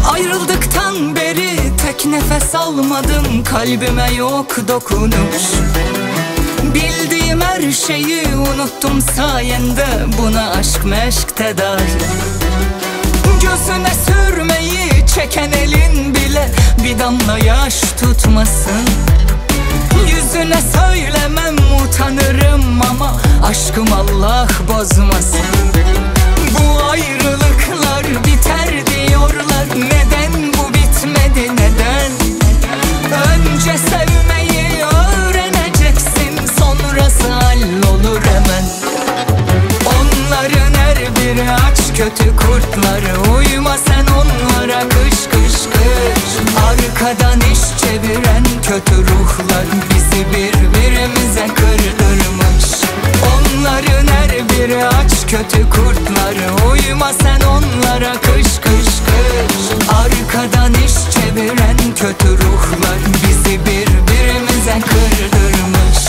Ayrıldıktan beri tek nefes almadım, kalbime yok dokunuş. Bildiğim her şeyi unuttum sayende, buna aşk meşk tedavi. Gözüne sürmeyi çeken elin bile bir damla yaş tutmasın. Yüzüne söylemem, utanırım ama aşkım Allah bozmasın. Bu ayrılıklar biter diyorlar, neden bu bitmedi neden? Önce sevmeyi öğreneceksin, sonrası hallolur hemen. Onların her biri aç kötü kurtları, uyma sen onlara kış kış kış. Arkadan iş çeviren kötü ruhlar bizi birbirimize kırdırmış. Onların her biri aç kötü kurtları, uyma sen onlara kış kış kış. Arkadan iş çeviren kötü ruhlar bizi birbirimize kırdırmış.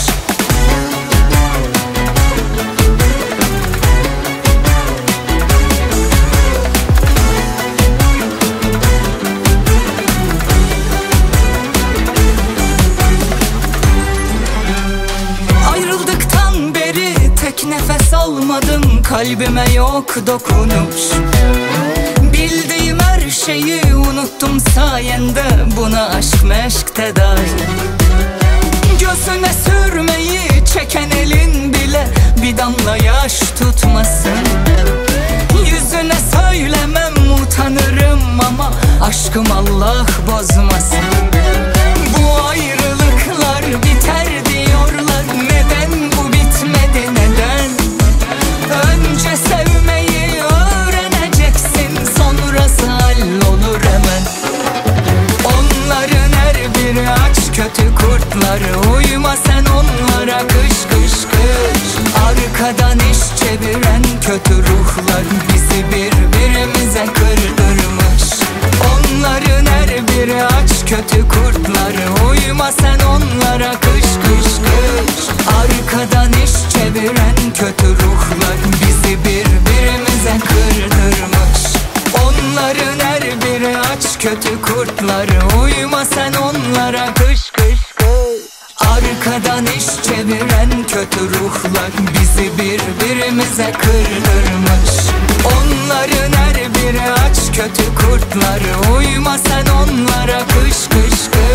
Ayrıldıktan beri tek nefes almadım, kalbime yok dokunuş. Bildiğim her şeyi unuttum sayende, buna aşk meşk tedavi. Gözüne sürmeyi çeken elin bile bir damla yaş tutmasın. Yüzüne söylemem, utanırım ama aşkım Allah bozmasın. Bu ayrılıklar biter diyorlar, neden bu bitmedi neden? Önce sevmeyi öğreneceksin, sonrası hallolur hemen. Onların her biri aç kötü kurtları, uyma sen onlara kış kış kış. Arkadan iş çeviren kötü ruhlar bizi birbirimize kırdırmış. Onların her biri aç kötü kurtları, uyma sen onlara kış kış kış. Arkadan iş çeviren kötü ruhlar bizi birbirimize kırdırmış. Onların her biri aç kötü kurtları, uyma sen onlara kış kış kış. Arkadan iş çeviren kötü ruhlar bizi birbirimize kırdırmış. Onların her biri aç kötü kurtları, uyma sen onlara kış kış kış.